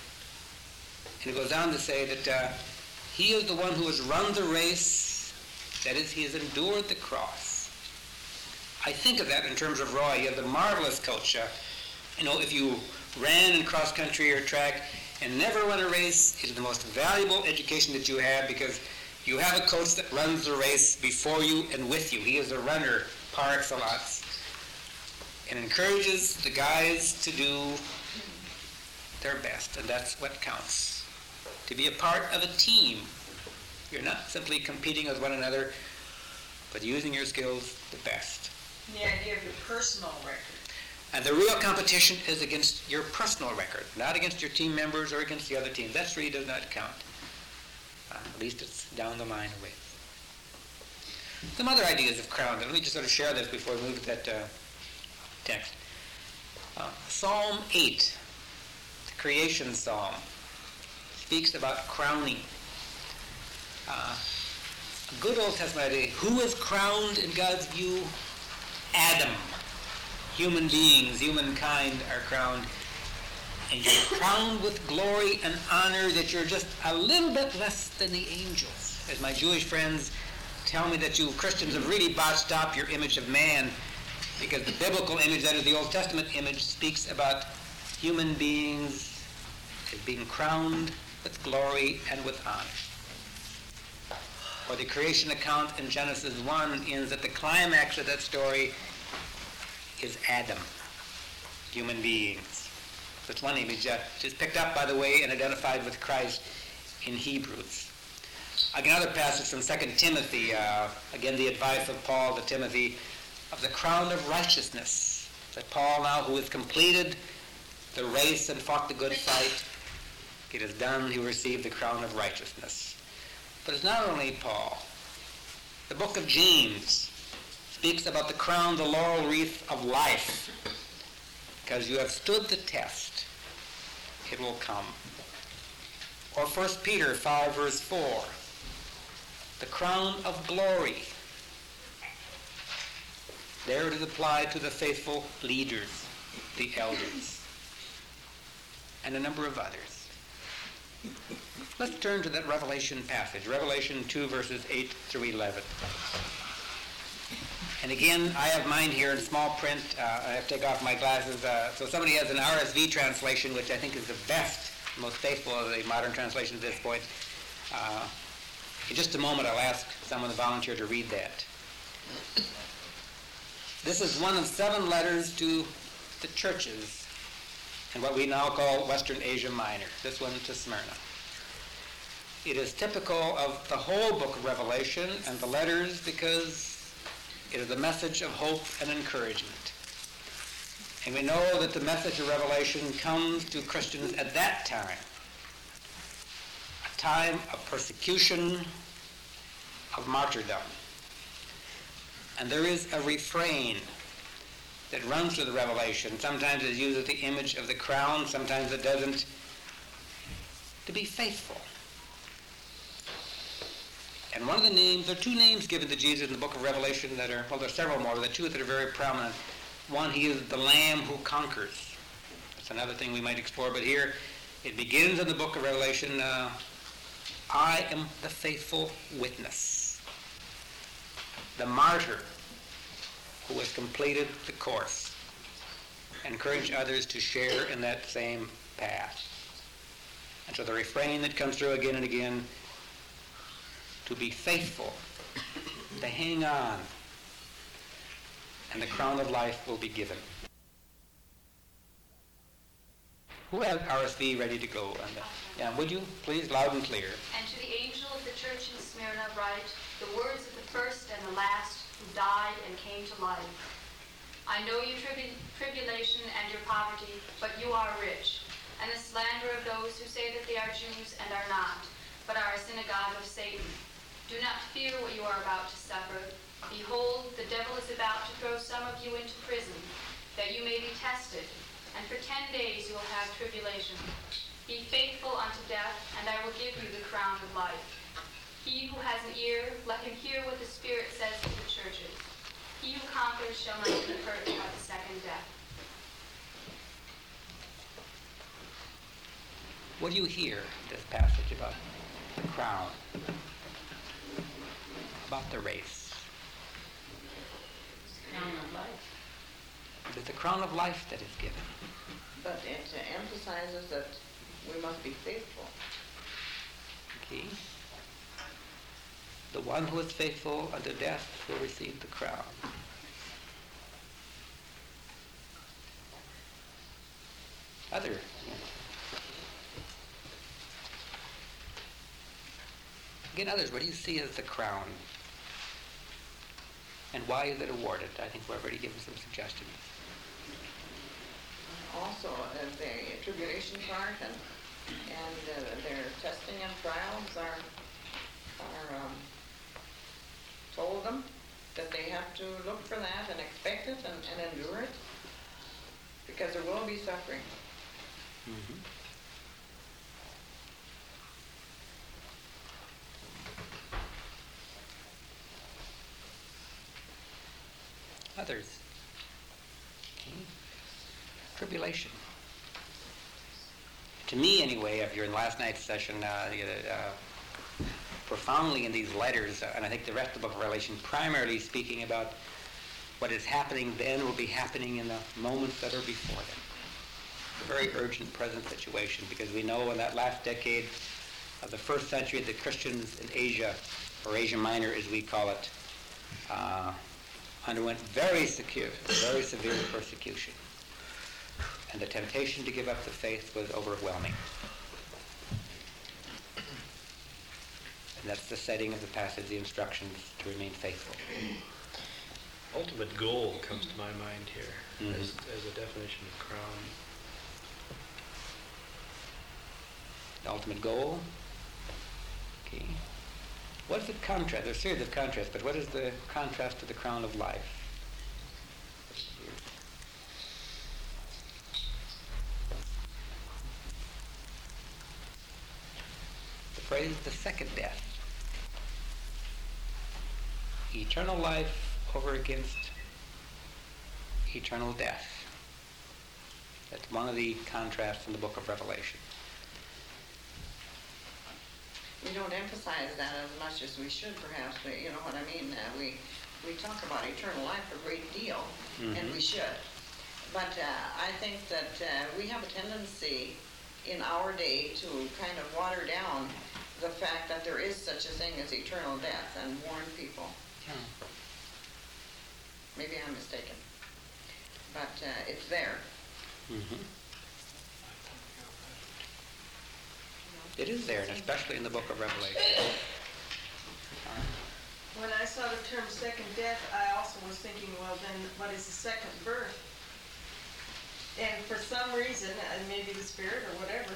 And it goes on to say that uh, he is the one who has run the race, that is, he has endured the cross. I think of that in terms of Roy. He is a marvelous coach. Uh, you know, if you ran in cross country or track and never run a race, it is the most valuable education that you have because you have a coach that runs the race before you and with you. He is a runner par excellence and encourages the guys to do their best, and that's what counts. To be a part of a team. You're not simply competing with one another, but using your skills the best. The idea of your personal record. And the real competition is against your personal record, not against your team members or against the other team. That really does not count. Uh, at least it's down the line a ways. Some other ideas of crown. Let me just sort of share this before we move to that uh, text. Uh, Psalm eight, the creation psalm, speaks about crowning. Uh, a good Old Testament idea. Who is crowned in God's view? Adam. Human beings, humankind are crowned. And you're crowned with glory and honor that you're just a little bit less than the angels. As my Jewish friends tell me that you Christians have really botched up your image of man because the biblical image, that is the Old Testament image, speaks about human beings as being crowned with glory and with honor. Or the creation account in Genesis one ends at the climax of that story is Adam, human beings. That's one image that is picked up, by the way, and identified with Christ in Hebrews. Again, another passage from Second Timothy, uh, again the advice of Paul to Timothy, of the crown of righteousness. That Paul now, who has completed the race and fought the good fight, it is done, he will receive the crown of righteousness. But it's not only Paul. The book of James speaks about the crown, the laurel wreath of life. Because you have stood the test, it will come. Or First Peter five, verse four, the crown of glory. There it is applied to the faithful leaders, the elders, and a number of others. Let's turn to that Revelation passage, Revelation two, verses eight through eleven. And again, I have mine here in small print. Uh, I have to take off my glasses. Uh, so somebody has an R S V translation, which I think is the best, most faithful of the modern translations at this point. Uh, in just a moment, I'll ask someone to volunteer to read that. This is one of seven letters to the churches in what we now call Western Asia Minor, this one to Smyrna. It is typical of the whole book of Revelation and the letters because it is a message of hope and encouragement. And we know that the message of Revelation comes to Christians at that time, a time of persecution, of martyrdom. And there is a refrain that runs through the Revelation. Sometimes it uses the image of the crown, sometimes it doesn't. To be faithful. And one of the names, there are two names given to Jesus in the book of Revelation that are, well, there are several more, but there are two that are very prominent. One, he is the Lamb who conquers. That's another thing we might explore, but here it begins in the book of Revelation, uh, I am the faithful witness, the martyr who has completed the course. Encourage others to share in that same path. And so the refrain that comes through again and again, to be faithful, to hang on, and the crown of life will be given. Who has R S V ready to go? And, uh, yeah, would you please, loud and clear? And to the angel of the church in Smyrna write the words of the first and the last who died and came to life. I know your tribu- tribulation and your poverty, but you are rich, and the slander of those who say that they are Jews and are not, but are a synagogue of Satan. Do not fear what you are about to suffer. Behold, the devil is about to throw some of you into prison, that you may be tested, and for ten days you will have tribulation. Be faithful unto death, and I will give you the crown of life. He who has an ear, let him hear what the Spirit says to the churches. He who conquers shall not be hurt by the second death. What do you hear in this passage about the crown? About the race? Crown of life. It is the crown of life that is given. But it uh, emphasizes that we must be faithful. Okay. The one who is faithful unto death will receive the crown. Other. Again, others, what do you see as the crown? And why is it awarded? I think we've already given some suggestions. Also, uh, the tribulation part and, and uh, their testing and trials are, are um, told them that they have to look for that and expect it and, and endure it, because there will be suffering. Mm-hmm. Others. Okay. Tribulation. To me, anyway, if you're in last night's session, uh, uh, profoundly in these letters, uh, and I think the rest of the book of Revelation, primarily speaking about what is happening then will be happening in the moments that are before them. A very urgent present situation, because we know in that last decade of the first century, the Christians in Asia, or Asia Minor as we call it, uh, underwent very secure, very severe persecution. And the temptation to give up the faith was overwhelming. And that's the setting of the passage, the instructions to remain faithful. Ultimate goal comes to my mind here Mm-hmm. as, as a definition of crown. The ultimate goal. Okay. What is the contrast? There's a series of contrasts, but what is the contrast to the crown of life? The phrase, the second death. Eternal life over against eternal death. That's one of the contrasts in the book of Revelation. We don't emphasize that as much as we should, perhaps. But you know what I mean? Uh, we we talk about eternal life a great deal, Mm-hmm. and we should. But uh, I think that uh, we have a tendency in our day to kind of water down the fact that there is such a thing as eternal death and warn people. Yeah. Maybe I'm mistaken, but uh, it's there. Mm-hmm. It is there, and especially in the book of Revelation. When I saw the term second death, I also was thinking, well, then what is the second birth? And for some reason, and maybe the Spirit or whatever,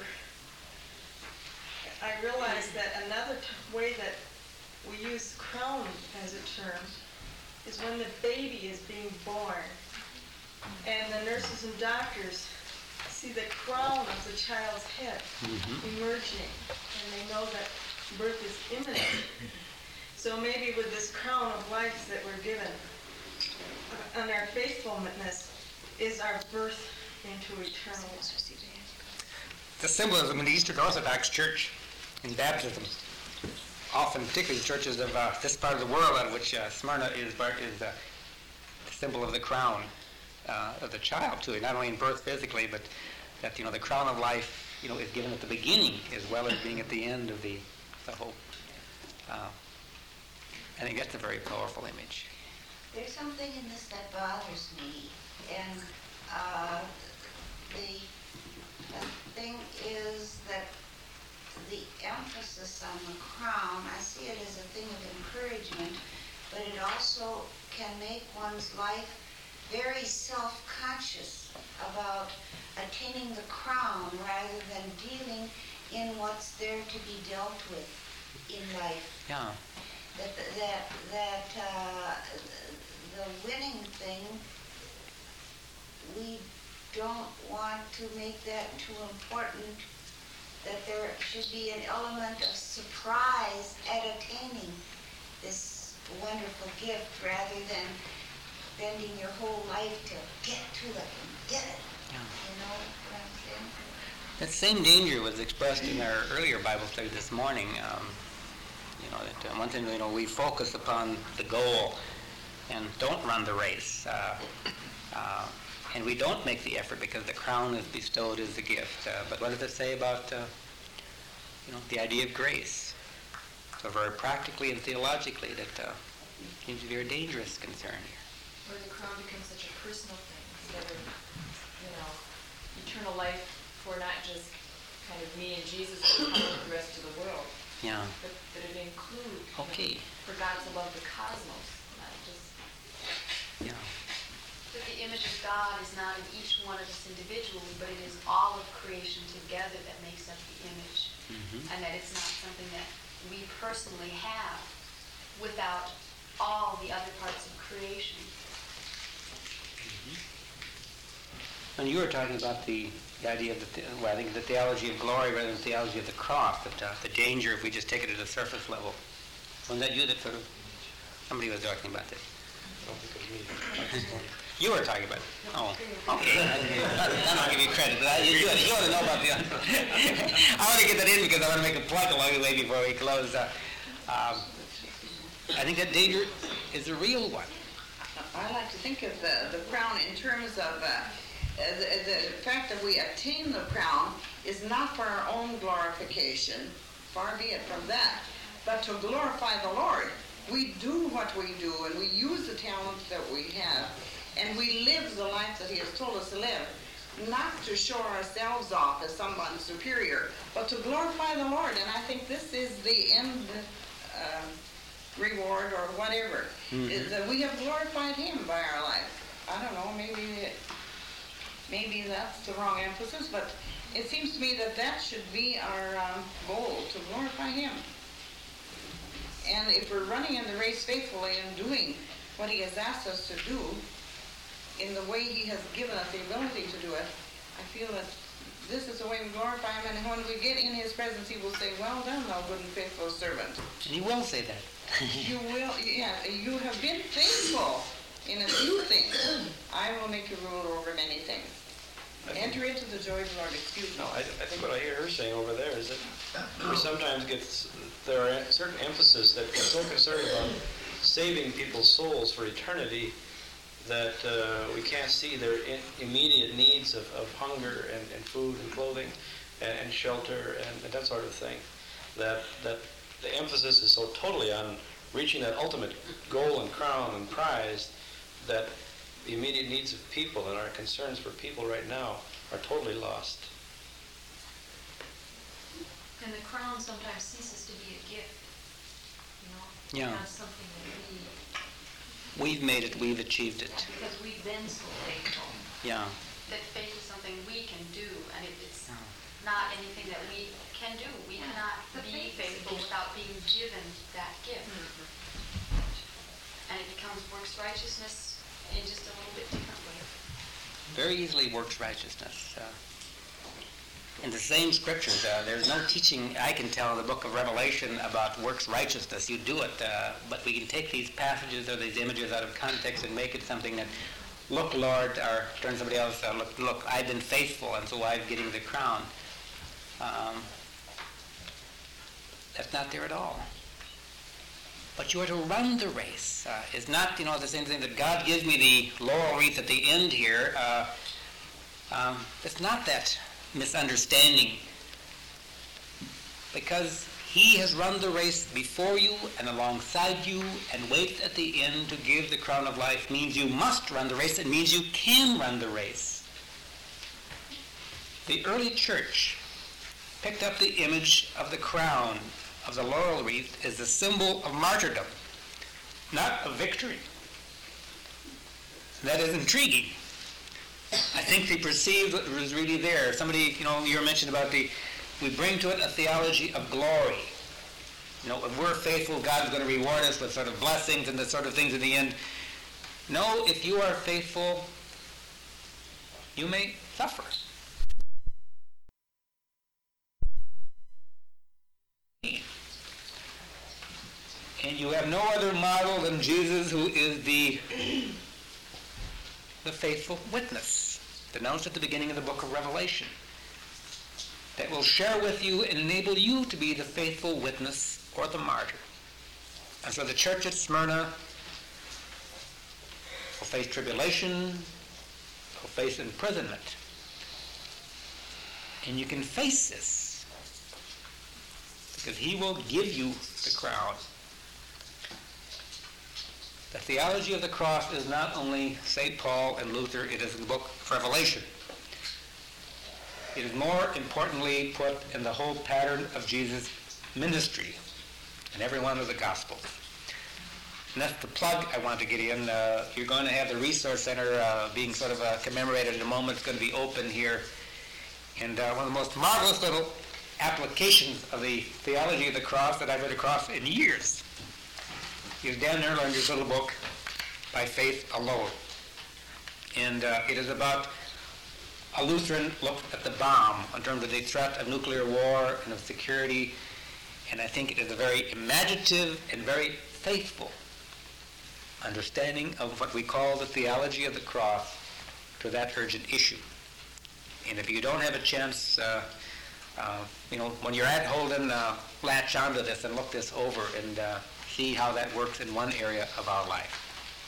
I realized that another t- way that we use crown as a term is when the baby is being born. And the nurses and doctors see the crown of the child's head Mm-hmm. emerging, and they know that birth is imminent. So maybe with this crown of life that we're given, uh, and our faithfulness is our birth into eternal life. The symbolism in the Eastern Orthodox Church in baptism, often particularly the churches of uh, this part of the world, on which uh, Smyrna is, is uh, the symbol of the crown uh, of the child too, not only in birth physically, but that you know the crown of life you know is given at the beginning as well as being at the end of the the whole. Uh, I think that's a very powerful image. There's something in this that bothers me, and uh, the, the thing is that the emphasis on the crown, I see it as a thing of encouragement, but it also can make one's life very self-conscious about attaining the crown rather than dealing in what's there to be dealt with in life. Yeah. That that that uh, the winning thing, we don't want to make that too important. That there should be an element of surprise at attaining this wonderful gift rather than spending your whole life to get to it and get it. Yeah. You know what I'm saying? That same danger was expressed in our earlier Bible study this morning. Um, you know, that uh, one thing, you know, we focus upon the goal and don't run the race. Uh, uh, and we don't make the effort because the crown is bestowed as a gift. Uh, but what does it say about, uh, you know, the idea of grace? So very practically and theologically, that uh, seems to be a very dangerous concern here. Where the crown becomes such a personal thing instead of, you know, eternal life for not just kind of me and Jesus, but the rest of the world. Yeah. But that it includes, Okay. you know, for God to love the cosmos, not just. Yeah. But the image of God is not in each one of us individually, but it is all of creation together that makes up the image. Mm-hmm. And that it's not something that we personally have without all the other parts of creation. And you were talking about the, the idea of the, well, I think the theology of glory rather than theology of the cross, that uh, the danger if we just take it at a surface level. Wasn't that you that sort of, somebody was talking about this? I don't think it was me. You were talking about it. Oh, okay. I'm not giving you credit, but I, you, you, you ought to know about the other. I want to get that in because I want to make a plug along the way before we close. Uh, um, I think that danger is a real one. I like to think of the, the crown in terms of uh, the, the fact that we attain the crown is not for our own glorification, far be it from that, but to glorify the Lord. We do what we do, and we use the talents that we have, and we live the life that He has told us to live, not to show ourselves off as someone superior, but to glorify the Lord. And I think this is the end uh, reward or whatever, mm-hmm. is that we have glorified Him by our life. I don't know, maybe maybe that's the wrong emphasis, but it seems to me that that should be our um, goal, to glorify Him. And if we're running in the race faithfully and doing what He has asked us to do in the way He has given us the ability to do it, I feel that this is the way we glorify Him. And when we get in His presence, He will say, "Well done, thou good and faithful servant." And He will say that. You will, yeah, you have been faithful in a few things. I will make you ruler over many things. Enter into the joy of the Lord. Excuse me. No, I, I think what I hear her saying over there is that we sometimes get, there are certain emphasis that get so concerned about saving people's souls for eternity that uh, we can't see their in, immediate needs of, of hunger and, and food and clothing and, and shelter and, and that sort of thing. That that the emphasis is so totally on reaching that ultimate goal and crown and prize that the immediate needs of people and our concerns for people right now are totally lost. And the crown sometimes ceases to be a gift, you know? Yeah. Not something that we... We've made it, we've achieved it. Because we've been so faithful. Yeah. That faith is something we can do, and it, it's Oh. not anything that we can do. We cannot be faithful without being given that gift. And it becomes works righteousness in just a little bit different way. Very easily works righteousness. Uh, in the same scriptures, uh, there's no teaching I can tell in the book of Revelation about works righteousness. You do it, uh, but we can take these passages or these images out of context and make it something that, look, Lord, or turn somebody else, uh, look, look, I've been faithful, and so I'm getting the crown. Um, that's not there at all. But you are to run the race. Uh, it's not, you know, the same thing that God gives me the laurel wreath at the end here. Uh, um, it's not that misunderstanding. Because He has run the race before you and alongside you and waits at the end to give the crown of life means you must run the race. It means you can run the race. The early church picked up the image of the crown of the laurel wreath as the symbol of martyrdom, not of victory. That is intriguing. I think they perceived what was really there. Somebody, you know, you were mentioned about the, we bring to it a theology of glory. You know, if we're faithful, God's going to reward us with sort of blessings and the sort of things in the end. No, if you are faithful, you may suffer. And you have no other model than Jesus, who is the, the faithful witness, denounced at the beginning of the book of Revelation, that will share with you and enable you to be the faithful witness or the martyr. And so the church at Smyrna will face tribulation, will face imprisonment. And you can face this because he will give you the crown. The theology of the cross is not only Saint Paul and Luther, it is in the book of Revelation. It is more importantly put in the whole pattern of Jesus' ministry in every one of the Gospels. And that's the plug I want to get in. Uh, you're going to have the Resource Center uh, being sort of uh, commemorated in a moment. It's going to be open here. And uh, one of the most marvelous little applications of the theology of the cross that I've read across in years is Dan Erlanger's little book, By Faith Alone. And uh, it is about a Lutheran look at the bomb in terms of the threat of nuclear war and of security. And I think it is a very imaginative and very faithful understanding of what we call the theology of the cross to that urgent issue. And if you don't have a chance, uh, uh, you know, when you're at Holden, uh, latch onto this and look this over and uh, see how that works in one area of our life.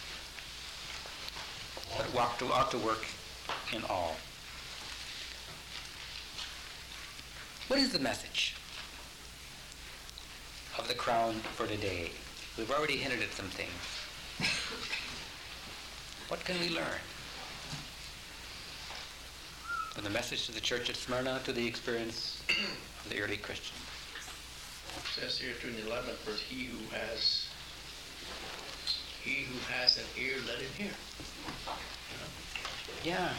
But it ought to, ought to work in all. What is the message of the crown for today? We've already hinted at some things. What can we learn from the message to the church at Smyrna, to the experience of the early Christians? It says here in the eleventh verse, he who has he who has an ear, let him hear. Yeah.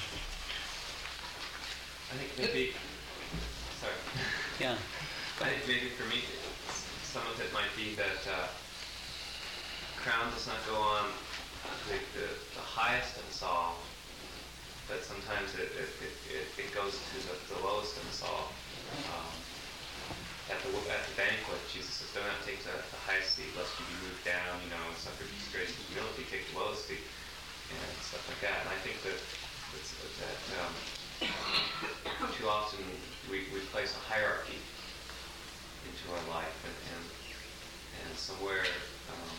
I think maybe, sorry. Yeah. I think maybe for me, some of it might be that uh, crown does not go on the, the, the highest in Saul, but sometimes it, it, it, it goes to the, the lowest in Saul. Um, At the, at the banquet, Jesus says, "Do not take the, the highest seat, lest you be moved down, you know, and suffer disgrace and humility. Take the lowest seat," and stuff like that. And I think that that's, that um, too often we, we place a hierarchy into our life, and and, and somewhere um,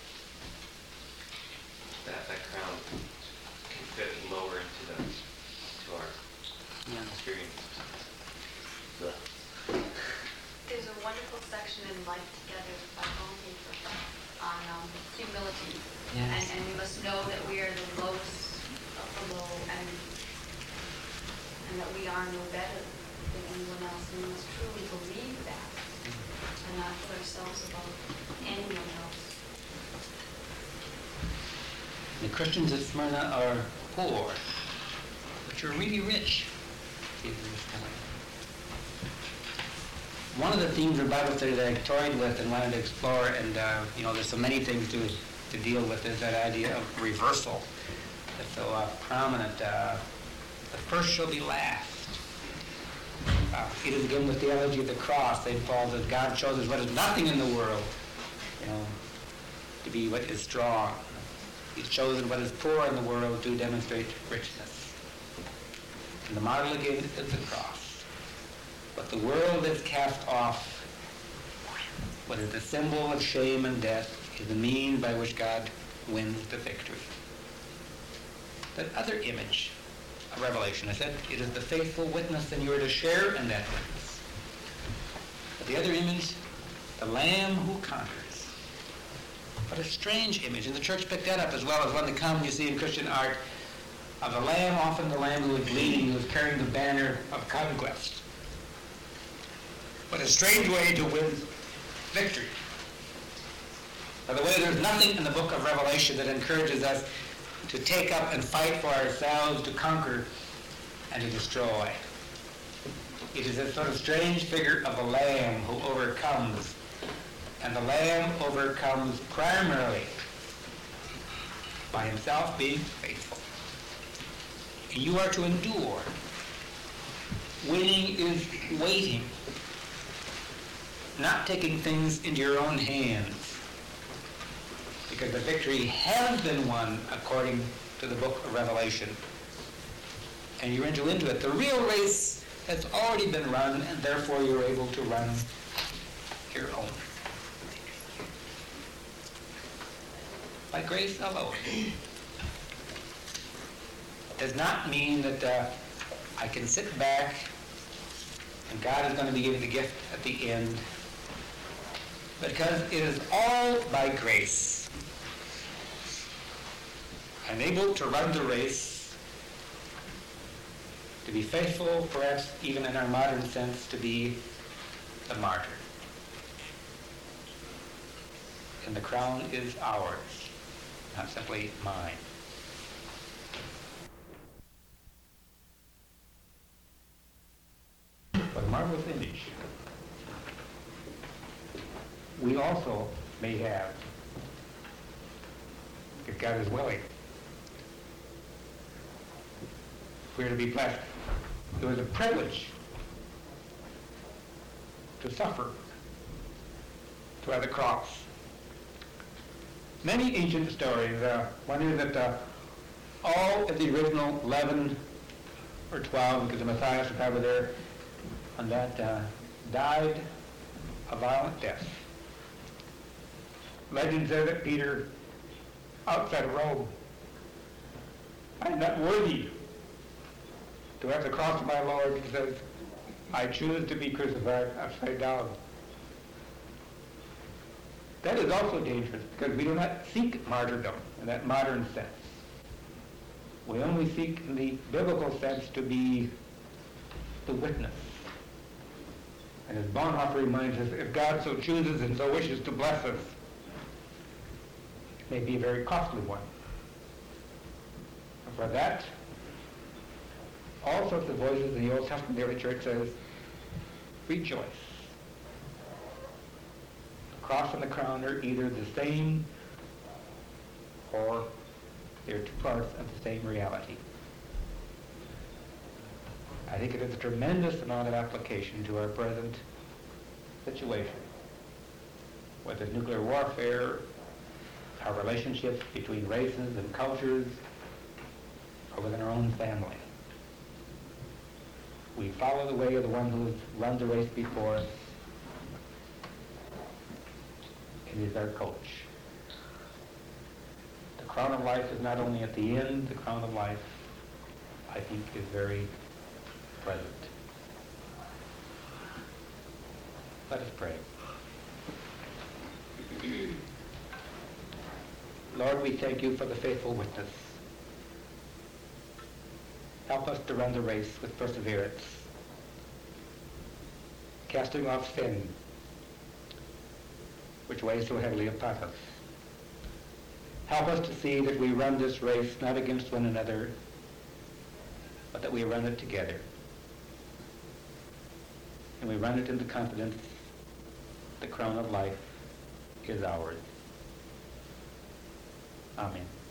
that that crown can fit lower into the to our yeah. experience. There's a wonderful section in Life Together by Bonhoeffer on um, humility. Yes. And, and we must know that we are the lowest of the low, and and that we are no better than anyone else. And we must truly believe that and not put ourselves above anyone else. The Christians at Smyrna are poor, but you're really rich. One of the themes of Bible study that I toyed with and wanted to explore, and uh, you know, there's so many things to to deal with, is that idea of reversal. That's so uh, prominent. Uh, the first shall be last. Uh, it is again the theology of the cross. Saint Paul says God chooses what is nothing in the world, you know, to be what is strong. He's chosen what is poor in the world to demonstrate richness. And the model again is the cross. But the world is cast off. What is the symbol of shame and death is the means by which God wins the victory. That other image of Revelation, I said, it is the faithful witness, and you are to share in that witness. But the other image, the Lamb who conquers. What a strange image. And the church picked that up as well as one that common you see in Christian art of the Lamb, often the Lamb who is bleeding, who is carrying the banner of conquest. What a strange way to win victory. By the way, there's nothing in the book of Revelation that encourages us to take up and fight for ourselves, to conquer and to destroy. It is a sort of strange figure of a lamb who overcomes. And the lamb overcomes primarily by himself being faithful. And you are to endure. Winning is waiting, not taking things into your own hands, because the victory has been won according to the book of Revelation. And you enter into it. The real race has already been run, and therefore you're able to run your own. By grace alone. Does not mean that uh, I can sit back and God is going to be giving the gift at the end. Because it is all by grace. I'm able to run the race, to be faithful, perhaps even in our modern sense, to be the martyr. And the crown is ours, not simply mine. What a marvelous image. We also may have, if God is willing. We're to be blessed. It was a privilege to suffer, to have the cross. Many ancient stories, uh, one is that uh, all of the original eleven or twelve, because the Messiah was probably there, and that uh, died a violent death. Legend says that Peter, outside of Rome, I am not worthy to have the cross of my Lord. He says, I choose to be crucified upside down. That is also dangerous, because we do not seek martyrdom in that modern sense. We only seek in the biblical sense to be the witness. And as Bonhoeffer reminds us, if God so chooses and so wishes to bless us, it may be a very costly one. And for that, all sorts of voices in the Old Testament, the early church says, rejoice. The cross and the crown are either the same or they're two parts of the same reality. I think it is a tremendous amount of application to our present situation, whether it's nuclear warfare, our relationships between races and cultures, or within our own family. We follow the way of the one who has run the race before us, and is our coach. The crown of life is not only at the end, the crown of life, I think, is very present. Let us pray. Lord, we thank you for the faithful witness. Help us to run the race with perseverance, casting off sin, which weighs so heavily upon us. Help us to see that we run this race not against one another, but that we run it together. And we run it in the confidence the crown of life is ours. Amen.